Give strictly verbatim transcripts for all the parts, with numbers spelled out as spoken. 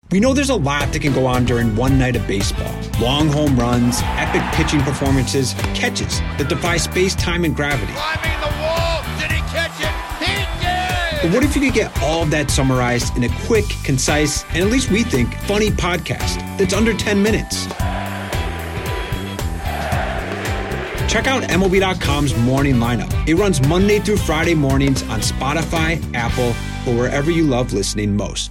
We know there's a lot that can go on during one night of baseball. Long home runs, epic pitching performances, catches that defy space, time, and gravity. Climbing the wall, did he catch it? He did! But what if you could get all of that summarized in a quick, concise, and at least we think, funny podcast that's under ten minutes? Check out M L B dot com's Morning Lineup. It runs Monday through Friday mornings on Spotify, Apple, or wherever you love listening most.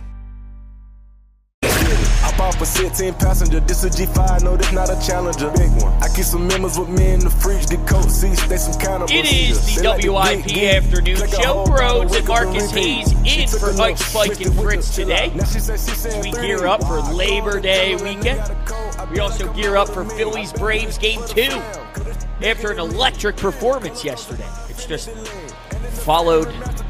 For sixteen passenger, this a G five, no, this not a Challenger. Big one. I keep some members with me in the fridge, the coat seats, they some kind of. It is the W I P like afternoon. Joe Rhodes and Marcus Hayes in for Ike Spike and Fritz today. We gear up for Labor Day weekend. We also gear up for Phillies Braves game two after an electric performance yesterday. It's just followed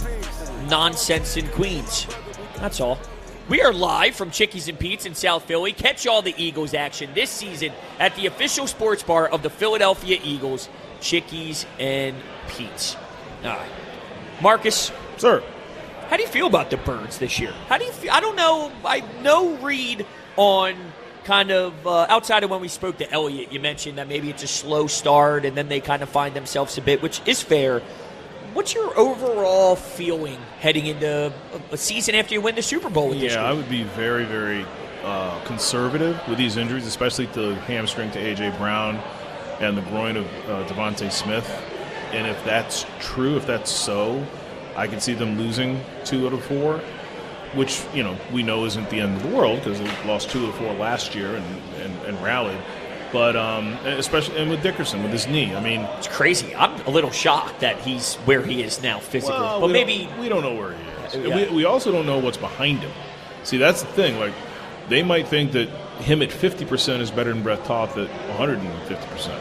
nonsense in Queens. That's all. We are live from Chickies and Pete's in South Philly. Catch all the Eagles action this season at the official sports bar of the Philadelphia Eagles, Chickies and Pete's. All right. Marcus. Sir. How do you feel about the Birds this year? How do you feel? I don't know. I no read on kind of, uh, outside of when we spoke to Elliott, you mentioned that maybe it's a slow start and then they kind of find themselves a bit, which is fair. What's your overall feeling heading into a season after you win the Super Bowl with this Yeah, group? I would be very, very uh, conservative with these injuries, especially the hamstring to A J. Brown and the groin of uh, Devontae Smith. And if that's true, if that's so, I could see them losing two out of four, which, you know, we know isn't the end of the world because they lost two out of four last year and, and, and rallied. But um, especially and with Dickerson, with his knee, I mean, it's crazy. I'm a little shocked that he's where he is now physically. Well, but we maybe don't, we don't know where he is. Yeah. We, we also don't know what's behind him. See, that's the thing. Like, they might think that him at fifty percent is better than Brett Toth at one hundred fifty percent.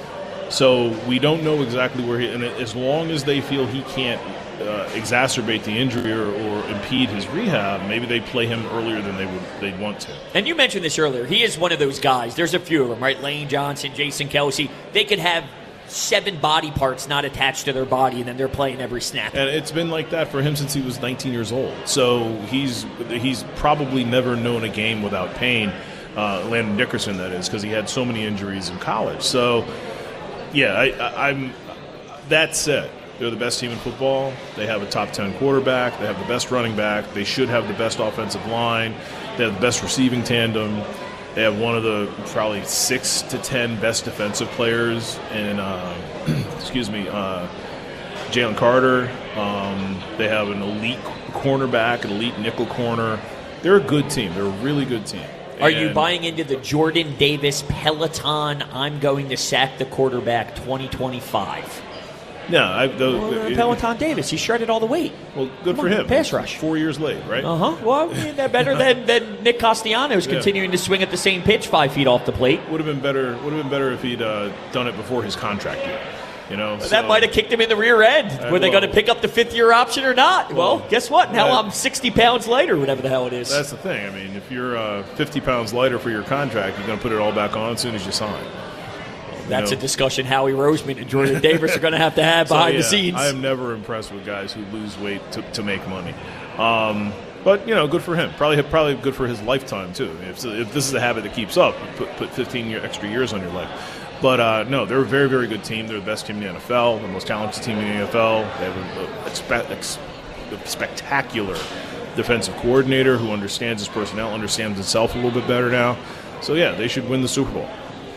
So we don't know exactly where he. And as long as they feel he can't uh, exacerbate the injury or, or impede his rehab, maybe they play him earlier than they would they'd want to. And you mentioned this earlier. He is one of those guys. There's a few of them, right? Lane Johnson, Jason Kelsey. They could have seven body parts not attached to their body, and then they're playing every snap. And it's been like that for him since he was nineteen years old. So he's he's probably never known a game without pain. Uh, Landon Dickerson, that is, because he had so many injuries in college. So, yeah, I, I, I'm. That said, they're the best team in football. They have a top ten quarterback. They have the best running back. They should have the best offensive line. They have the best receiving tandem. They have one of the probably six to ten best defensive players in, uh, excuse me, uh, Jalen Carter. Um, they have an elite cornerback, an elite nickel corner. They're a good team. They're a really good team. Are and you buying into the Jordan Davis Peloton, I'm going to sack the quarterback twenty twenty-five? No, I, the, Well, the, Peloton Davis, he shredded all the weight. Well, good Come for on, him. pass rush. Four years late, right? Uh-huh. Well, I mean, they're better than, than Nick Castellanos Yeah. continuing to swing at the same pitch five feet off the plate. Would have been better. Would have been better if he'd uh, done it before his contract year. You know, That so- might have kicked him in the rear end. Uh, Were they well- going to pick up the fifth-year option or not? Well, Well, guess what? Now that- I'm sixty pounds lighter, whatever the hell it is. That's the thing. I mean, if you're uh, fifty pounds lighter for your contract, you're going to put it all back on as soon as you sign. That's know. a discussion Howie Roseman and Jordan Davis are going to have to have So, behind yeah, the scenes. I am never impressed with guys who lose weight to, to make money. Um, but you know, good for him. Probably probably good for his lifetime too. If, if this is a habit that keeps up, put put fifteen year, extra years on your life. But uh, no, they're a very very good team. They're the best team in the N F L, the most talented team in the N F L. They have a, a, a, spe- ex- a spectacular defensive coordinator who understands his personnel, understands himself a little bit better now. So yeah, they should win the Super Bowl.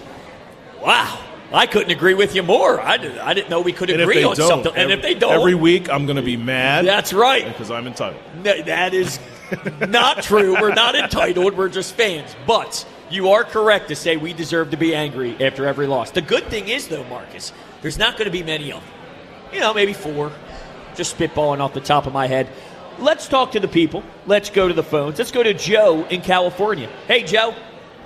Wow. I couldn't agree with you more. I, did, I didn't know we could And if agree they on don't, something. And every, if they don't, every week I'm going to be mad. That's right. Because I'm entitled. Th- that is not true. We're not entitled. We're just fans. But you are correct to say we deserve to be angry after every loss. The good thing is, though, Marcus, there's not going to be many of them. You know, maybe four. Just spitballing off the top of my head. Let's talk to the people. Let's go to the phones. Let's go to Joe in California. Hey, Joe.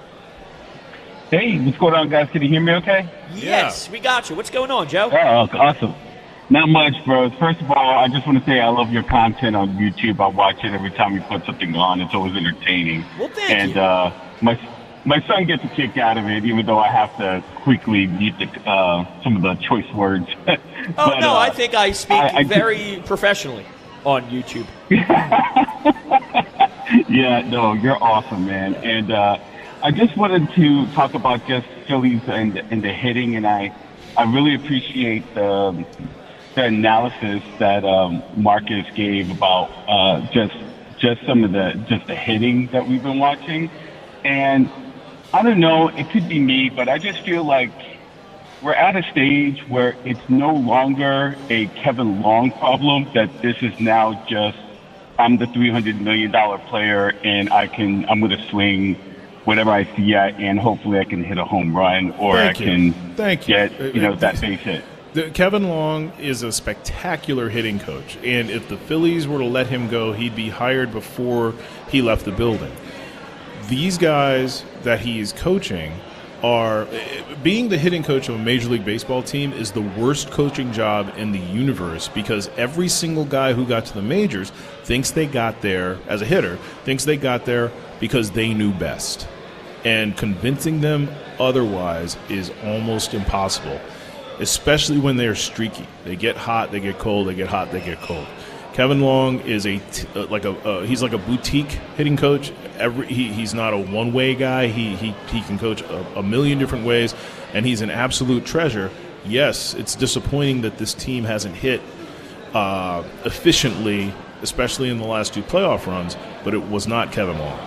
Hey, what's going on, guys? Can you hear me okay? Yes, yeah. We got you. What's going on, Joe? Oh, awesome. Not much, bro. First of all, I just want to say I love your content on YouTube. I watch it every time you put something on. It's always entertaining. Well, thank and, you. And uh, my my son gets a kick out of it, even though I have to quickly mute the, uh, some of the choice words. oh, but, no, uh, I think I speak I, I very professionally on YouTube. Yeah, no, you're awesome, man. And uh, I just wanted to talk about just Phillies and, and the hitting, and I, I really appreciate the, the analysis that um, Marcus gave about uh, just just some of the just the hitting that we've been watching. And I don't know, it could be me, but I just feel like we're at a stage where it's no longer a Kevin Long problem, that this is now just, I'm the three hundred million dollars player and I can, I'm going to swing whatever I see at, and hopefully I can hit a home run, or Thank I you. can Thank get, you. you know, that base hit. The, Kevin Long is a spectacular hitting coach, and if the Phillies were to let him go, he'd be hired before he left the building. These guys that he's coaching are being the hitting coach of a Major League Baseball team is the worst coaching job in the universe, because every single guy who got to the majors thinks they got there as a hitter, thinks they got there because they knew best. And convincing them otherwise is almost impossible, especially when they're streaky. They get hot, they get cold, they get hot, they get cold. Kevin Long is a t- uh, like a uh, he's like a boutique hitting coach. Every he, he's not a one way guy. He he he can coach a, a million different ways, and he's an absolute treasure. Yes, it's disappointing that this team hasn't hit uh, efficiently, especially in the last two playoff runs. But it was not Kevin Long.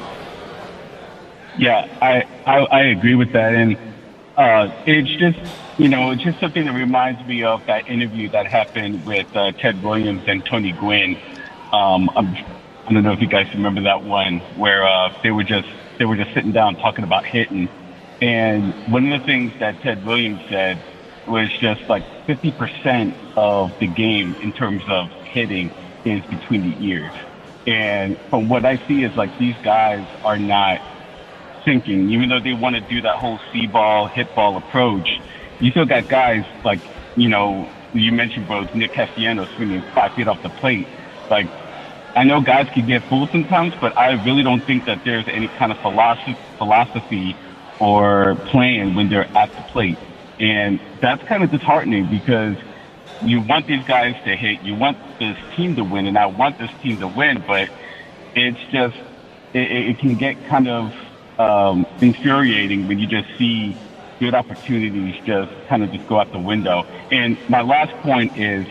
Yeah, I, I, I agree with that. And uh, it's just, you know, it's just something that reminds me of that interview that happened with uh, Ted Williams and Tony Gwynn. Um, I'm, I don't know if you guys remember that one, where uh, they were just they were just sitting down talking about hitting. And one of the things that Ted Williams said was just like fifty percent of the game in terms of hitting is between the ears. And from what I see is like these guys are not thinking, even though they want to do that whole see ball, hit ball approach. You still got guys like, you know, you mentioned both Nick Castellanos swinging five feet off the plate. Like, I know guys can get fooled sometimes, but I really don't think that there's any kind of philosophy, philosophy or plan when they're at the plate. And that's kind of disheartening, because you want these guys to hit, you want this team to win, and I want this team to win, but it's just, it, it can get kind of um, infuriating when you just see good opportunities just kind of just go out the window. And my last point is,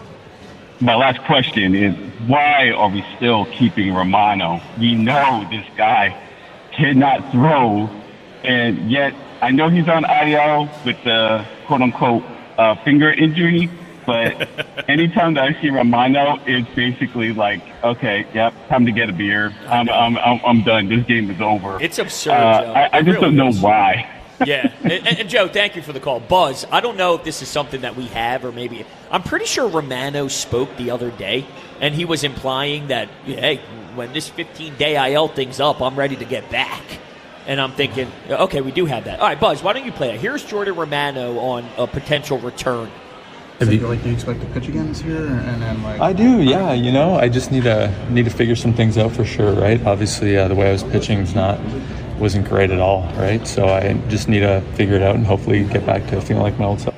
my last question is, why are we still keeping Romano? We know this guy cannot throw, and yet I know he's on I L with the quote-unquote uh, finger injury, but anytime that I see Romano, it's basically like, okay, yep, time to get a beer. I'm I'm I'm, I'm done. This game is over. It's absurd, uh, Joe. I, I just really don't know is. why. Yeah, and, and Joe, thank you for the call. Buzz, I don't know if this is something that we have, or maybe I'm pretty sure Romano spoke the other day, and he was implying that, hey, when this fifteen-day I L thing's up, I'm ready to get back. And I'm thinking, okay, we do have that. All right, Buzz, why don't you play it? Here's Jordan Romano on a potential return. Do you feel like you expect to pitch again this year? And then, like, I do, yeah. You know, I just need to need to figure some things out for sure, right? Obviously, uh, the way I was pitching is not wasn't great at all, right? So I just need to figure it out and hopefully get back to feeling like my old self.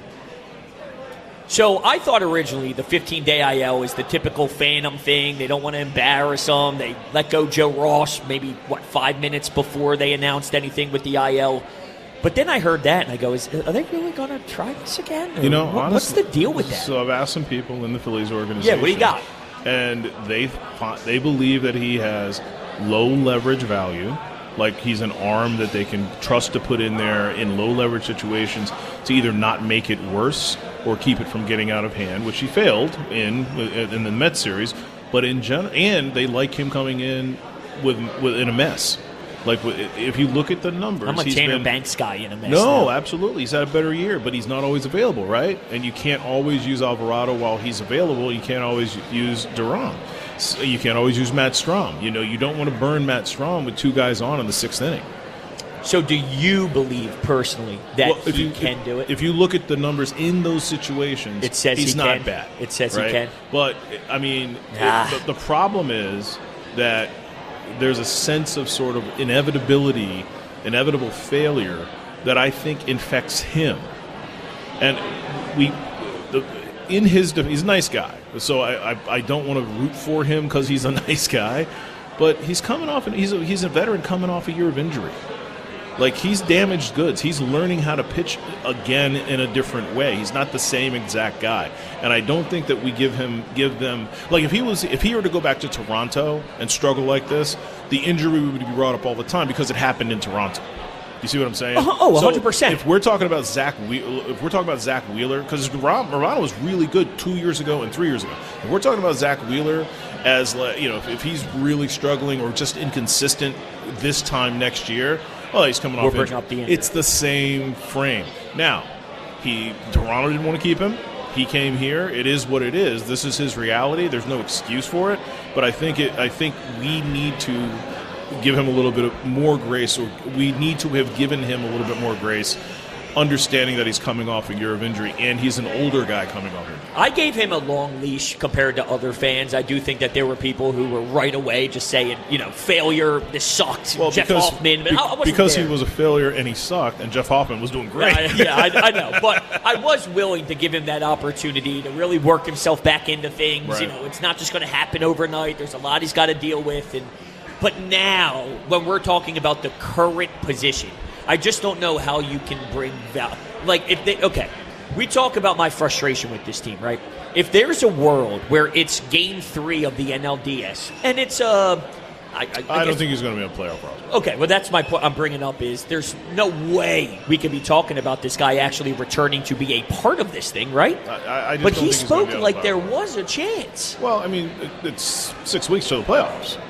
So I thought originally the fifteen-day I L is the typical Phantom thing. They don't want to embarrass them. They let go Joe Ross maybe, what, five minutes before they announced anything with the I L. But then I heard that, and I go, is, are they really going to try this again? Or You know, what, honestly, what's the deal with that? So I've asked some people in the Phillies organization. Yeah, what do you got? And they they believe that he has low leverage value. Like he's an arm that they can trust to put in there in low leverage situations to either not make it worse or keep it from getting out of hand, which he failed in in the Mets series. But in general, and they like him coming in with, with in a mess. Like if you look at the numbers, I'm a he's Tanner been, Banks guy in a mess. No, now. absolutely, he's had a better year, but he's not always available, right? And you can't always use Alvarado while he's available. You can't always use Duran. So you can't always use Matt Strahm. You know, you don't want to burn Matt Strahm with two guys on in the sixth inning. So do you believe personally that well, if he you, can if, do it? If you look at the numbers in those situations, it says he's he not can. bad. It says right? he can. But, I mean, Ah. it, the, the problem is that there's a sense of sort of inevitability, inevitable failure that I think infects him. And we, the, in his, he's a nice guy, so I, I, I don't want to root for him because he's a nice guy. but he's coming off, and he's a, he's a veteran coming off a year of injury. Like, he's damaged goods. He's learning how to pitch again in a different way. He's not the same exact guy. And I don't think that we give him give them like if he was if he were to go back to Toronto and struggle like this, the injury would be brought up all the time because it happened in Toronto. You see what I'm saying? Oh, oh one hundred percent. So if we're talking about Zach, we- if we're talking about Zach Wheeler, because Morano was really good two years ago and three years ago. If we're talking about Zach Wheeler as, you know, if, if he's really struggling or just inconsistent this time next year, oh, he's coming off injury. Up the injury. It's the same frame. Now, he Toronto didn't want to keep him. He came here. It is what it is. This is his reality. There's no excuse for it. But I think it. I think we need to give him a little bit of more grace, or we need to have given him a little bit more grace, understanding that he's coming off a year of injury, and he's an older guy coming off injury. I gave him a long leash compared to other fans. I do think that there were people who were right away just saying, you know, failure, this sucked, well, Jeff because, Hoffman. But be, I wasn't because there. he was a failure and he sucked, and Jeff Hoffman was doing great. Yeah, yeah I, I know. But I was willing to give him that opportunity to really work himself back into things. Right. You know, it's not just going to happen overnight. There's a lot he's got to deal with. And But now, when we're talking about the current position, I just don't know how you can bring value. Like, if they, okay, we talk about my frustration with this team, right? If there's a world where it's game three of the N L D S, and it's a... Uh, I, I, I, I don't think he's going to be a playoff roster. Okay, well, that's my point I'm bringing up is there's no way we could be talking about this guy actually returning to be a part of this thing, right? I, I just but don't he think he's gonna spoke be like there playoff. was a chance. Well, I mean, it, it's six weeks to the playoffs.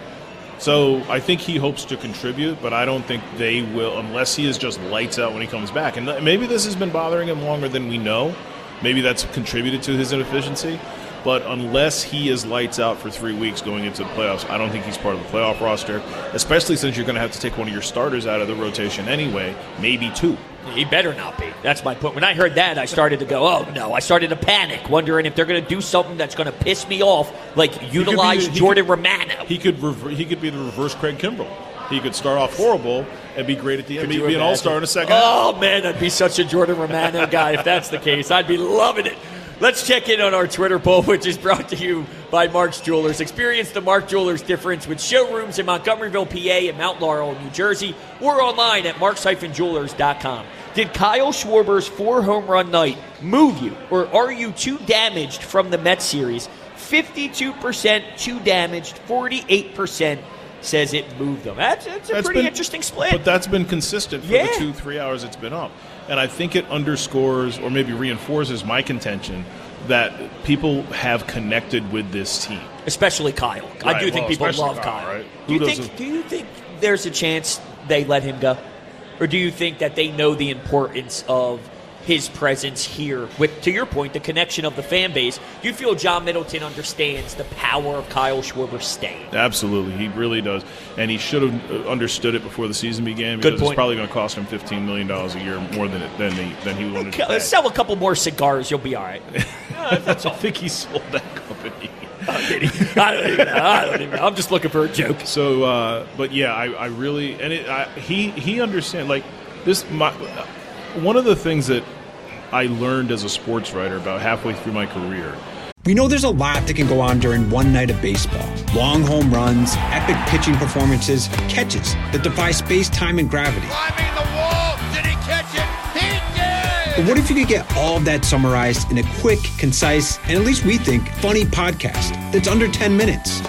So I think he hopes to contribute, but I don't think they will unless he is just lights out when he comes back. And maybe this has been bothering him longer than we know. Maybe that's contributed to his inefficiency. But unless he is lights out for three weeks going into the playoffs, I don't think he's part of the playoff roster, especially since you're going to have to take one of your starters out of the rotation anyway, maybe two. He better not be. That's my point. When I heard that, I started to go, oh, no. I started to panic, wondering if they're going to do something that's going to piss me off, like utilize He could be, Jordan he could, Romano. He could rever, he could be the reverse Craig Kimbrell. He could start off horrible and be great at the end. Be, be an all-star in a second Oh, half. man, I'd be such a Jordan Romano guy if that's the case. I'd be loving it. Let's check in on our Twitter poll, which is brought to you by Mark's Jewelers. Experience the Mark Jewelers difference with showrooms in Montgomeryville, P A, and Mount Laurel, New Jersey, or online at marks dash jewelers dot com. Did Kyle Schwarber's four-home run night move you, or are you too damaged from the Mets series? fifty-two percent too damaged, forty-eight percent says it moved them. That's, that's a That's pretty been- interesting split. But that's been consistent for Yeah. the two, three hours it's been up. And I think it underscores or maybe reinforces my contention that people have connected with this team. Especially Kyle. I Right, do think well, people especially love Kyle. Kyle, right? Do you Who think? doesn't- Do you think there's a chance they let him go, or do you think that they know the importance of his presence here? With, to your point, the connection of the fan base. Do you feel John Middleton understands the power of Kyle Schwarber staying? Absolutely, he really does, and he should have understood it before the season began Good because point. it's probably going to cost him fifteen million dollars a year more than it, than he than he wanted to pay. Sell a couple more cigars, you'll be all right. Uh, that's all. I think he sold that company. Uh, did he? I don't even know. I don't even know. I'm just looking for a joke. So, uh, but yeah, I, I really and it, I, he he understands like this. My, one of the things that I learned as a sports writer about halfway through my career. We know there's a lot that can go on during one night of baseball. Long home runs, epic pitching performances, catches that defy space, time, and gravity. Climbing the wall. Did he catch it? He did! But what if you could get all of that summarized in a quick, concise, and at least we think, funny podcast that's under ten minutes?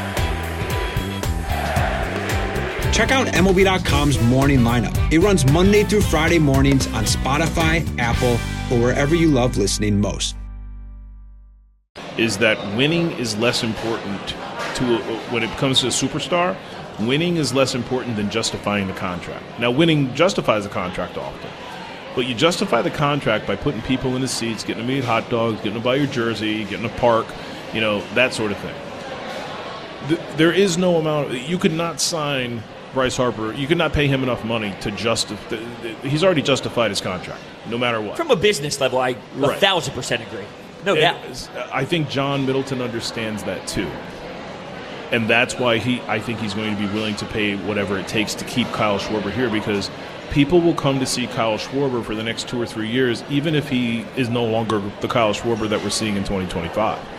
Check out M L B dot com's Morning Lineup. It runs Monday through Friday mornings on Spotify, Apple, or wherever you love listening most. Is that winning is less important to a, when it comes to a superstar. Winning is less important than justifying the contract. Now, winning justifies the contract often, but you justify the contract by putting people in the seats, getting them to eat hot dogs, getting them to buy your jersey, getting a park, you know, that sort of thing. Th- there is no amount. You could not sign Bryce Harper. You could not pay him enough money to justify. He's already justified his contract, no matter what. From a business level, I a Right. thousand percent agree. No And doubt. I think John Middleton understands that too. And that's why he I think he's going to be willing to pay whatever it takes to keep Kyle Schwarber here, because people will come to see Kyle Schwarber for the next two or three years, even if he is no longer the Kyle Schwarber that we're seeing in twenty twenty-five.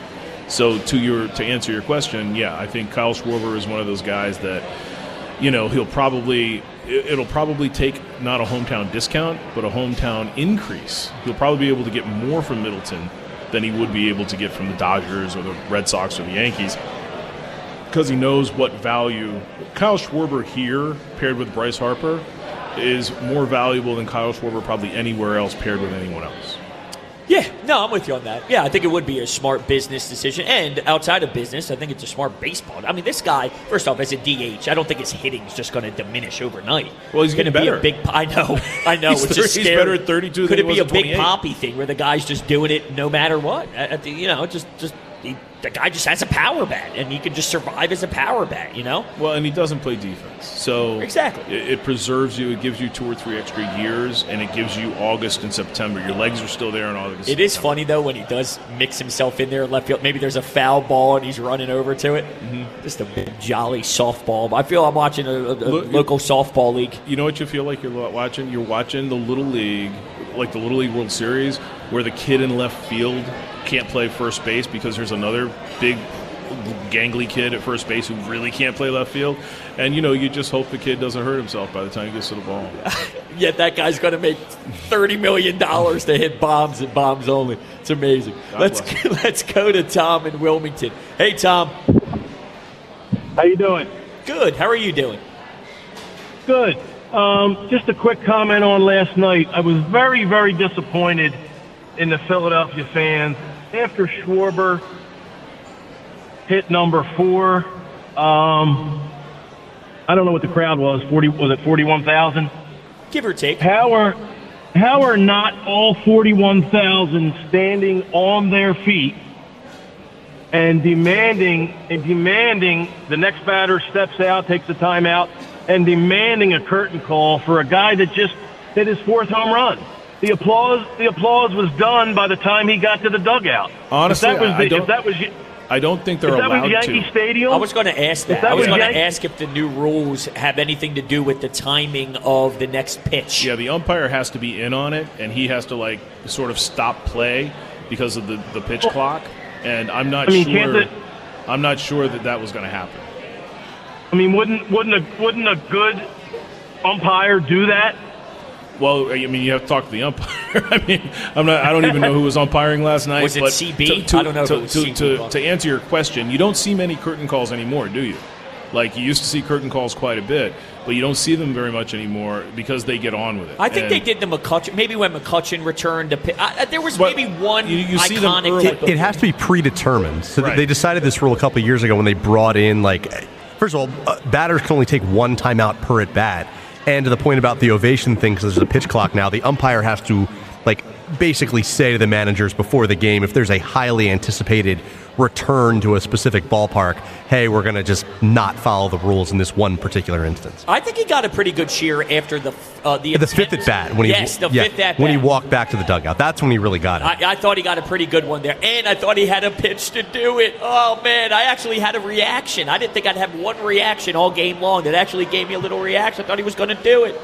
So to your to answer your question, yeah, I think Kyle Schwarber is one of those guys that, you know, he'll probably it'll probably take not a hometown discount, but a hometown increase. He'll probably be able to get more from Middleton than he would be able to get from the Dodgers or the Red Sox or the Yankees, because he knows what value Kyle Schwarber here paired with Bryce Harper is more valuable than Kyle Schwarber probably anywhere else paired with anyone else. Yeah, no, I'm with you on that. Yeah, I think it would be a smart business decision. And outside of business, I think it's a smart baseball. I mean, this guy, first off, as a D H, I don't think his hitting is just going to diminish overnight. Well, he's going to be better. a big. I know, I know. he's it's just he's scary. better at thirty-two. Could than it he be was a at big twenty-eight? poppy thing where the guy's just doing it no matter what? At the, you know, just just he, the guy just has a power bat, and he can just survive as a power bat. You know. Well, and he doesn't play defense, so exactly it, it preserves you. It gives you two or three extra years, and it gives you August and September. Your legs are still there in August. It is funny though when he does mix himself in there in left field. Maybe there's a foul ball and he's running over to it. Mm-hmm. Just a big jolly softball. I feel I'm watching a, a Look, local softball league. You know what you feel like you're watching? You're watching the Little League, like the Little League World Series, where the kid in left field can't play first base because there's another big gangly kid at first base who really can't play left field, and you know you just hope the kid doesn't hurt himself by the time he gets to the ball. Yet that guy's going to make thirty million dollars to hit bombs and bombs only. It's amazing. God let's let's go to Tom in Wilmington. Hey Tom, how you doing? Good. How are you doing? Good. Um, just a quick comment on last night. I was very very disappointed in the Philadelphia fans after Schwarber hit number four. Um, I don't know what the crowd was. Forty was it forty-one thousand? Give or take. How are how are not all forty-one thousand standing on their feet and demanding and demanding the next batter steps out, takes the timeout, and demanding a curtain call for a guy that just hit his fourth home run? The applause the applause was done by the time he got to the dugout. Honestly, if that was the, I don't. if that was, I don't think they're if that allowed was Yankee to. Stadium. I was going to ask that. that I was was going to Yankee- ask if the new rules have anything to do with the timing of the next pitch. Yeah, the umpire has to be in on it, and he has to like sort of stop play because of the, the pitch clock. And I'm not I mean, can't sure. the- I'm not sure that that was going to happen. I mean, wouldn't wouldn't a wouldn't a good umpire do that? Well, I mean, you have to talk to the umpire. I mean, I'm not. I don't even know who was umpiring last night. Was it but C B? To, to, I don't know To, if it was to, C B. to, to answer your question, you don't see many curtain calls anymore, do you? Like you used to see curtain calls quite a bit, but you don't see them very much anymore because they get on with it. I think and they did the McCutcheon. Maybe when McCutcheon returned to pitch, uh, there was But maybe one you- you see them iconic early- type of It has to be predetermined. So Right. they decided this rule a couple of years ago when they brought in, like, first of all, uh, batters can only take one timeout per at bat. And to the point about the ovation thing, because there's a pitch clock now, the umpire has to, like, basically say to the managers before the game, if there's a highly anticipated return to a specific ballpark, hey, we're going to just not follow the rules in this one particular instance. I think he got a pretty good cheer after the uh, the, The fifth at bat, when he yes, the yeah, fifth at bat. when he walked back to the dugout, that's when he really got it. I, I thought he got a pretty good one there, and I thought he had a pitch to do it. Oh man, I actually had a reaction. I didn't think I'd have one reaction all game long. That actually gave me a little reaction. I thought he was going to do it.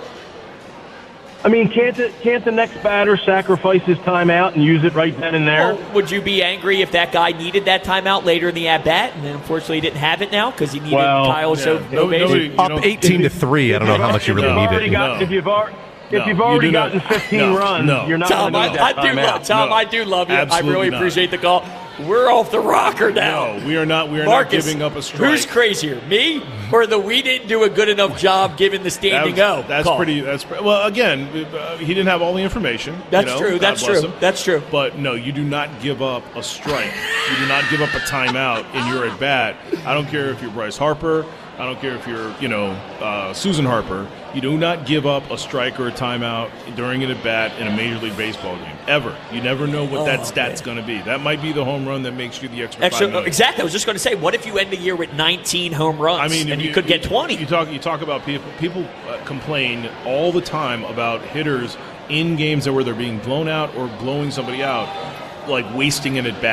I mean, can't the, can't the next batter sacrifice his timeout and use it right then and there? Well, would you be angry if that guy needed that timeout later in the at bat, and then unfortunately he didn't have it now because he needed Well, Kyle yeah. so No- nobody- you Up don't- eighteen to three, I don't know how much you really If you've need already it. got- No. If you've already, if No, you've you already do not. gotten fifteen No, runs, no. you're not Tom, going I, to need I that do timeout. love Tom. No. I do love you. I Absolutely really not. appreciate the call. We're off the rocker now. No, we are not. We are Marcus, not giving up a strike. Who's crazier, me or the we didn't do a good enough job giving the standing That- O? That's call? pretty. That's pre- well. Again, uh, he didn't have all the information. That's you know, true. God That's bless true. him. That's true. But no, you do not give up a strike. You do not give up a timeout in your at bat. I don't care if you're Bryce Harper. I don't care if you're, you know, uh, Susan Harper. You do not give up a strike or a timeout during an at bat in a Major League Baseball game ever. You never know what Oh, that stat's man. going to be. That might be the home run that makes you the extra. Extra, five minutes. exactly. I was just going to say, what if you end the year with nineteen home runs? I mean, and if you, could get twenty. You talk. You talk about people. People uh, complain all the time about hitters in games that where they're being blown out or blowing somebody out, like wasting an at bat.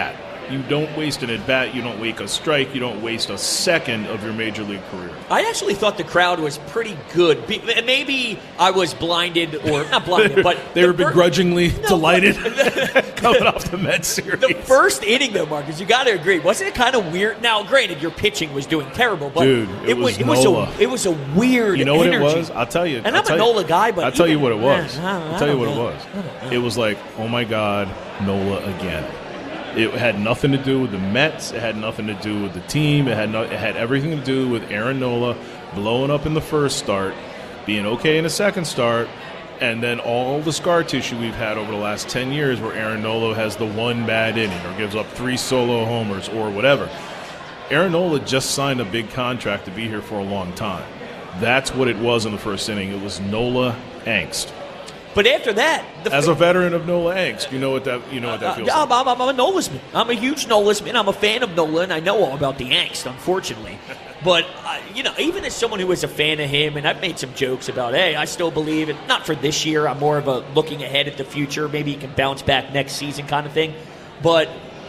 You don't waste an at-bat. You don't waste a strike. You don't waste a second of your major league career. I actually thought the crowd was pretty good. Be- Maybe I was blinded, or not blinded, but... they the were begrudgingly no, delighted coming off the Mets series. The first inning, though, Marcus, you got to agree. Wasn't it kind of weird? Now, granted, your pitching was doing terrible, but Dude, it, it was, was, it Nola. was a it was a weird You know what energy. it was? I'll tell you. And I'll I'm a tell Nola you, guy, but... I'll tell you even, what it was. Yeah, I, I'll tell you what know. it was. It was like, oh, my God, Nola again. It had nothing to do with the Mets. It had nothing to do with the team. It had no, it had everything to do with Aaron Nola blowing up in the first start, being okay in the second start, and then all the scar tissue we've had over the last ten years where Aaron Nola has the one bad inning or gives up three solo homers or whatever. Aaron Nola just signed a big contract to be here for a long time. That's what it was in the first inning. It was Nola angst. But after that, the as a veteran of Nola angst, you know what that you know what that feels uh, like. I'm, I'm, I'm a Nolasman. I'm a huge Nolasman. I'm a fan of Nola, and I know all about the angst, unfortunately. But uh, you know, even as someone who is a fan of him, and I've made some jokes about, hey, I still believe it. Not for this year. I'm more of a looking ahead at the future. Maybe he can bounce back next season, kind of thing. But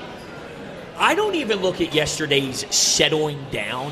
I don't even look at yesterday's settling down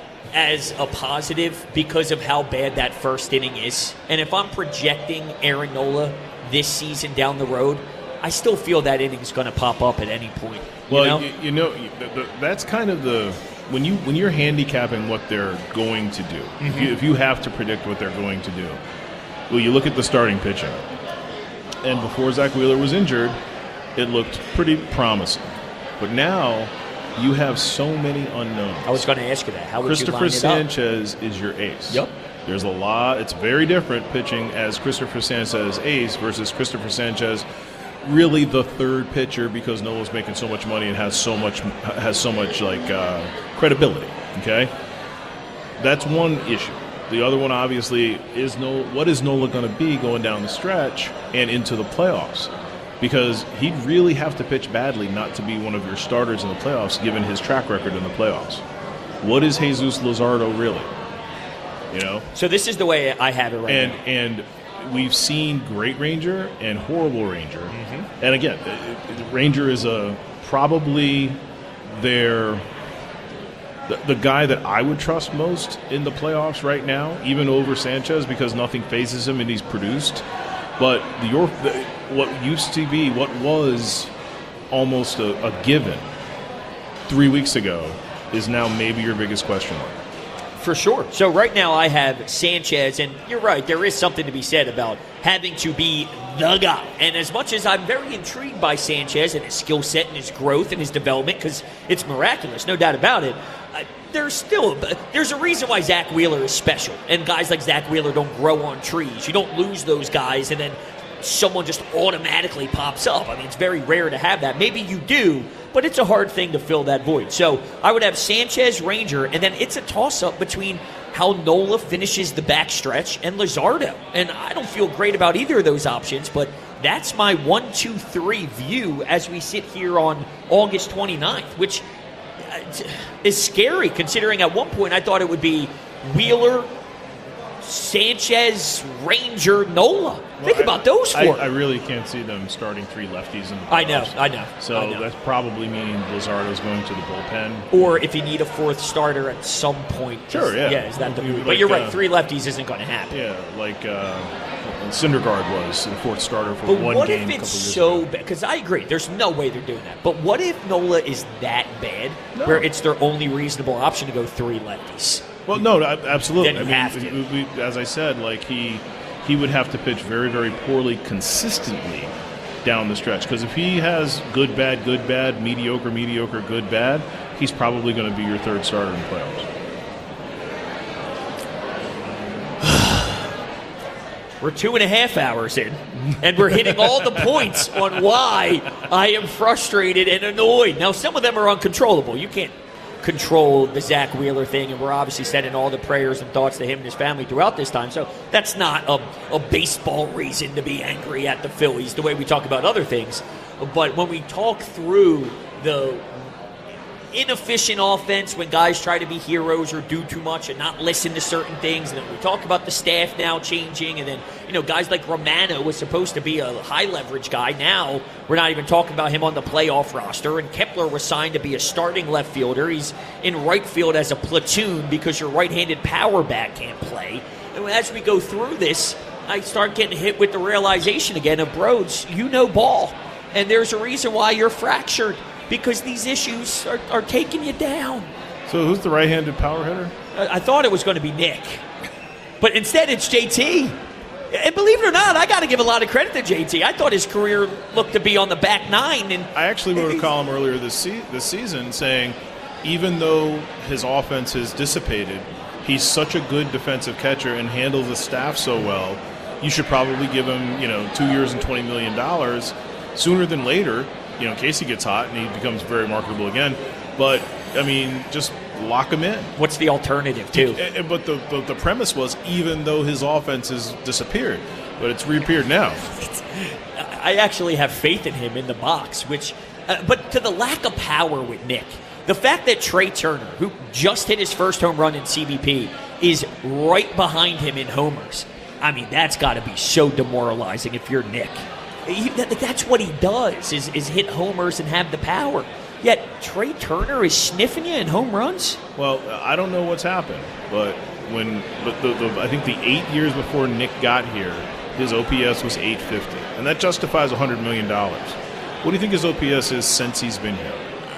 as a positive because of how bad that first inning is. And if I'm projecting Aaron Nola this season down the road, I still feel that inning's going to pop up at any point. You well, know? you, you know, the, the, that's kind of the when you when you're handicapping what they're going to do. Mm-hmm. If, you, if you have to predict what they're going to do, well, you look at the starting pitching, and before Zach Wheeler was injured, it looked pretty promising. But now you have so many unknowns. I was going to ask you that. How would Christopher you line it Sanchez is your ace. Yep. There's a lot. It's very different pitching as Christopher Sanchez ace versus Christopher Sanchez, really the third pitcher because Nola's making so much money and has so much has so much like uh, credibility. Okay, that's one issue. The other one, obviously, is no. What is Nola going to be going down the stretch and into the playoffs? Because he'd really have to pitch badly not to be one of your starters in the playoffs, given his track record in the playoffs. What is Jesus Luzardo really? You know. So this is the way I have it right and, now. And we've seen great Ranger and horrible Ranger. Mm-hmm. And again, Ranger is a probably their the, the guy that I would trust most in the playoffs right now, even over Sanchez, because nothing phases him and he's produced. But the, your, the, what used to be, what was almost a, a given three weeks ago, is now maybe your biggest question mark. For sure. So right now I have Sanchez, and you're right, there is something to be said about having to be the guy. And as much as I'm very intrigued by Sanchez and his skill set and his growth and his development, because it's miraculous, no doubt about it, uh, there's still there's a reason why Zach Wheeler is special. And guys like Zach Wheeler don't grow on trees. You don't lose those guys and then someone just automatically pops up. I mean, it's very rare to have that. Maybe you do, but it's a hard thing to fill that void. So I would have Sanchez, Ranger, and then it's a toss-up between how Nola finishes the backstretch and Luzardo. And I don't feel great about either of those options, but that's my one, two, three view as we sit here on August twenty-ninth, which is scary considering at one point I thought it would be Wheeler, Sanchez, Ranger, Nola. Well, Think I, about those four. I, I really can't see them starting three lefties in the playoffs. I know, I know. So I know. that's probably meaning Luzardo's going to the bullpen. Or if you need a fourth starter at some point. Sure, yeah. Yeah, is that the move? Like, But you're right, uh, three lefties isn't going to happen. Yeah, like uh, Syndergaard was the fourth starter for But one what game if a it's couple years so ago. bad? Because I agree, there's no way they're doing that. But what if Nola is that bad, No. where it's their only reasonable option to go three lefties? Well, no, no, absolutely. Then you I have mean, to. we, we, as I said, like he he would have to pitch very, very poorly consistently down the stretch. Because if he has good, bad, good, bad, mediocre, mediocre, good, bad, he's probably going to be your third starter in the playoffs. We're two and a half hours in, and we're hitting all the points on why I am frustrated and annoyed. Now, some of them are uncontrollable. You can't control the Zach Wheeler thing, and we're obviously sending all the prayers and thoughts to him and his family throughout this time. So that's not a, a baseball reason to be angry at the Phillies the way we talk about other things. But when we talk through the inefficient offense when guys try to be heroes or do too much and not listen to certain things. And then we talk about the staff now changing. And then, you know, guys like Romano was supposed to be a high-leverage guy. Now we're not even talking about him on the playoff roster. And Kepler was signed to be a starting left fielder. He's in right field as a platoon because your right-handed power bat can't play. And as we go through this, I start getting hit with the realization again of, Broads, you know ball. And there's a reason why you're fractured, because these issues are, are taking you down. So who's the right-handed power hitter? I, I thought it was going to be Nick. But instead it's J T. And believe it or not, I got to give a lot of credit to J T. I thought his career looked to be on the back nine. And I actually wrote a column earlier this, se- this season saying even though his offense has dissipated, he's such a good defensive catcher and handles the staff so well, you should probably give him, you know, two years and twenty million dollars sooner than later, you know, in case he gets hot and he becomes very marketable again. But, I mean, just lock him in. What's the alternative, too? And, but the, the, the premise was even though his offense has disappeared, but it's reappeared now. I actually have faith in him in the box, which, uh, but to the lack of power with Nick, the fact that Trey Turner, who just hit his first home run in C B P, is right behind him in homers, I mean, that's got to be so demoralizing if you're Nick. He, that, that's what he does, is, is hit homers and have the power. Yet Trey Turner is sniffing you in home runs? Well, I don't know what's happened, but when but the, the, I think the eight years before Nick got here, his O P S was eight fifty, and that justifies one hundred million dollars. What do you think his O P S is since he's been here?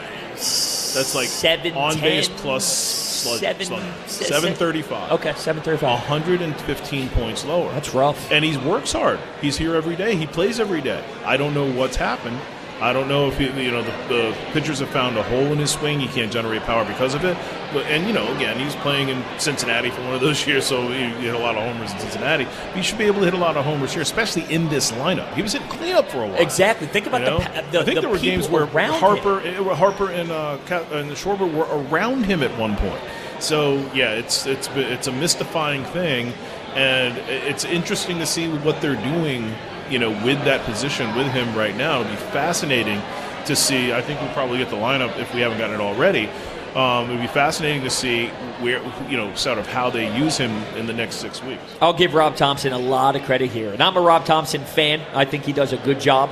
That's like seven, on ten, base plus sludge, seven, sludge. se- seven thirty-five. Okay, seven thirty-five. one hundred fifteen points lower. That's rough. And he works hard. He's here every day. He plays every day. I don't know what's happened. I don't know if he, you know the, the pitchers have found a hole in his swing. He can't generate power because of it. But and you know again he's playing in Cincinnati for one of those years, so he, he hit a lot of homers in Cincinnati. But he should be able to hit a lot of homers here, especially in this lineup. He was hitting cleanup for a while. Exactly. Think about you know? the, the I think the there were games where Harper, him. Harper and uh, and Schwarber were around him at one point. So yeah, it's it's it's a mystifying thing, and it's interesting to see what they're doing. You know, with that position with him right now, it'd be fascinating to see. I think we'll probably get the lineup if we haven't gotten it already. Um, it'd be fascinating to see where, you know, sort of how they use him in the next six weeks. I'll give Rob Thompson a lot of credit here, and I'm a Rob Thompson fan. I think he does a good job.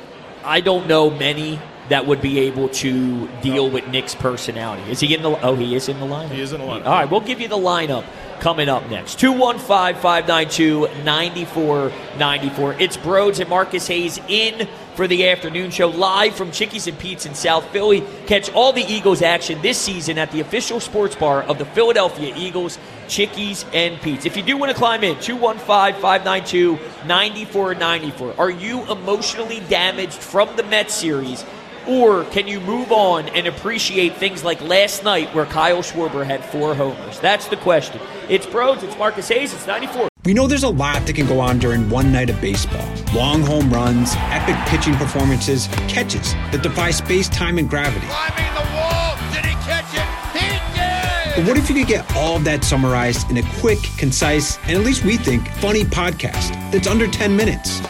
I don't know many that would be able to deal no. with Nick's personality. Is he in the? Oh, he is in the lineup. He is in the lineup. All right, we'll give you the lineup coming up next. two one five, five nine two, nine four nine four. It's Broads and Marcus Hayes in for the afternoon show, live from Chickies and Pete's in South Philly. Catch all the Eagles action this season at the official sports bar of the Philadelphia Eagles, Chickies and Pete's. If you do want to climb in, two one five, five nine two, nine four nine four. Are you emotionally damaged from the Mets series? Or can you move on and appreciate things like last night where Kyle Schwarber had four homers? That's the question. It's Broads, it's Marcus Hayes, it's ninety-four. We know there's a lot that can go on during one night of baseball. Long home runs, epic pitching performances, catches that defy space, time, and gravity. Climbing the wall. Did he catch it? He did! But what if you could get all of that summarized in a quick, concise, and at least we think, funny podcast that's under ten minutes?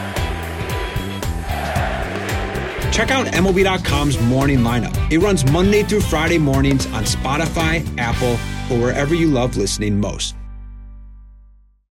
Check out M L B dot com's Morning Lineup. It runs Monday through Friday mornings on Spotify, Apple, or wherever you love listening most.